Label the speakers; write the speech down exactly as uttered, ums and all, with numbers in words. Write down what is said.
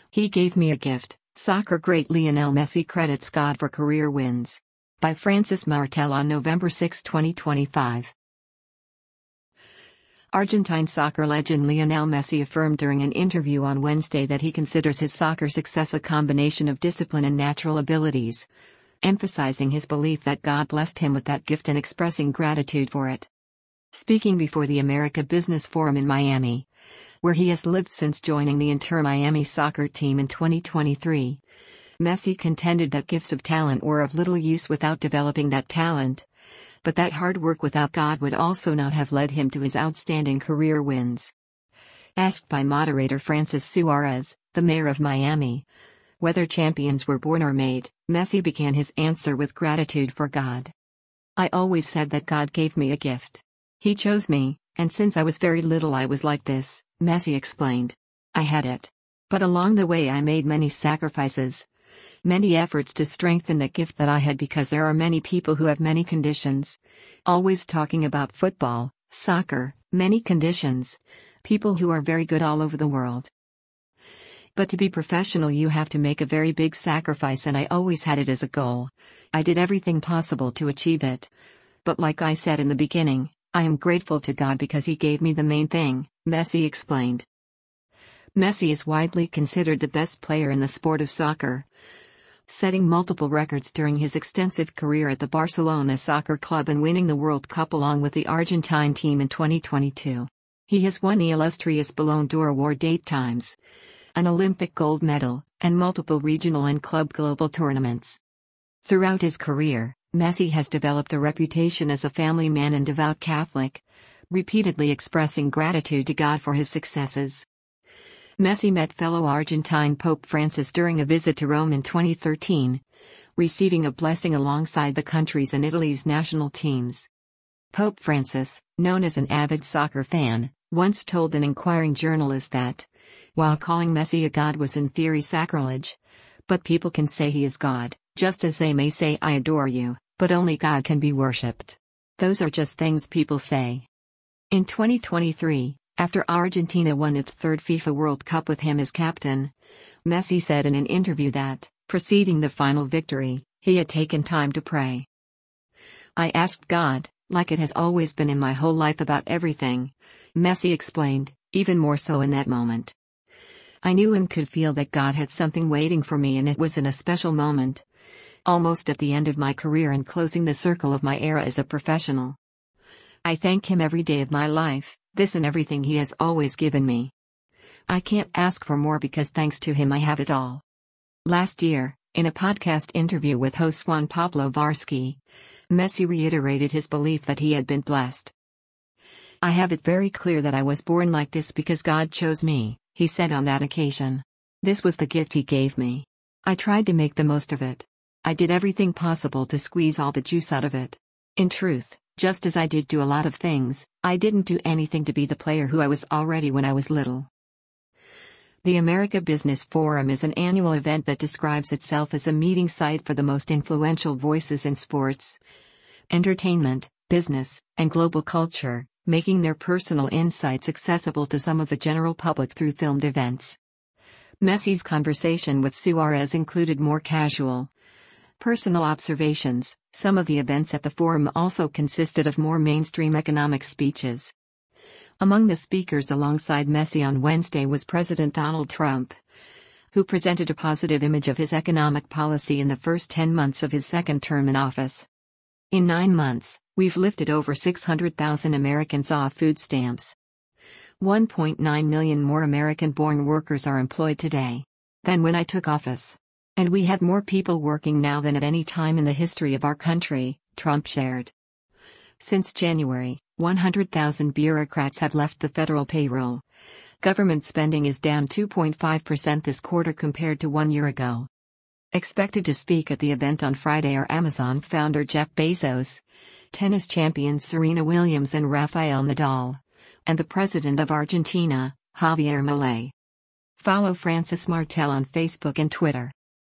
Speaker 1: He gave me a gift. Soccer great Lionel Messi credits God for career wins. By Francis Martel on November sixth, twenty twenty-five. Argentine soccer legend Lionel Messi affirmed during an interview on Wednesday that he considers his soccer success a combination of discipline and natural abilities, emphasizing his belief that God blessed him with that gift and expressing gratitude for it. Speaking before the America Business Forum in Miami, where he has lived since joining the Inter Miami soccer team in twenty twenty-three, Messi contended that gifts of talent were of little use without developing that talent, but that hard work without God would also not have led him to his outstanding career wins. Asked by moderator Francis Suarez, the mayor of Miami, whether champions were born or made, Messi began his answer with gratitude for God. "I always said that God gave me a gift. He chose me, and since I was very little I was like this," Messi explained. "I had it. But along the way I made many sacrifices, many efforts to strengthen the gift that I had, because there are many people who have many conditions." Always talking about football, soccer, many conditions, people who are very good all over the world. "But to be professional you have to make a very big sacrifice, and I always had it as a goal. I did everything possible to achieve it. But like I said in the beginning, I am grateful to God because He gave me the main thing," Messi explained. Messi is widely considered the best player in the sport of soccer, setting multiple records during his extensive career at the Barcelona Soccer Club and winning the World Cup along with the Argentine team in twenty twenty-two. He has won the illustrious Ballon d'Or award eight times, an Olympic gold medal, and multiple regional and club global tournaments. Throughout his career, Messi has developed a reputation as a family man and devout Catholic, repeatedly expressing gratitude to God for his successes. Messi met fellow Argentine Pope Francis during a visit to Rome in twenty thirteen, receiving a blessing alongside the country's and Italy's national teams. Pope Francis, known as an avid soccer fan, once told an inquiring journalist that, while calling Messi a god was in theory sacrilege, but people can say he is God, just as they may say I adore you, but only God can be worshipped. Those are just things people say. In twenty twenty-three, after Argentina won its third FIFA World Cup with him as captain, Messi said in an interview that, preceding the final victory, he had taken time to pray. "I asked God, like it has always been in my whole life, about everything," Messi explained, even more so in that moment. "I knew and could feel that God had something waiting for me, and it was in a special moment, almost at the end of my career and closing the circle of my era as a professional. I thank Him every day of my life, this and everything He has always given me. I can't ask for more because thanks to Him I have it all." Last year, in a podcast interview with host Juan Pablo Varsky, Messi reiterated his belief that he had been blessed. "I have it very clear that I was born like this because God chose me," he said on that occasion. "This was the gift He gave me. I tried to make the most of it. I did everything possible to squeeze all the juice out of it. In truth, just as I did do a lot of things, I didn't do anything to be the player who I was already when I was little." The America Business Forum is an annual event that describes itself as a meeting site for the most influential voices in sports, entertainment, business, and global culture, making their personal insights accessible to some of the general public through filmed events. Messi's conversation with Suarez included more casual, personal observations. Some of the events at the forum also consisted of more mainstream economic speeches. Among the speakers alongside Messi on Wednesday was President Donald Trump, who presented a positive image of his economic policy in the first ten months of his second term in office. "In nine months, we've lifted over six hundred thousand Americans off food stamps. one point nine million more American-born workers are employed today than when I took office. And we have more people working now than at any time in the history of our country," Trump shared. Since January, one hundred thousand bureaucrats have left the federal payroll. Government spending is down two point five percent this quarter compared to one year ago. Expected to speak at the event on Friday are Amazon founder Jeff Bezos, tennis champions Serena Williams and Rafael Nadal, and the president of Argentina, Javier Milei. Follow Francis Martel on Facebook and Twitter.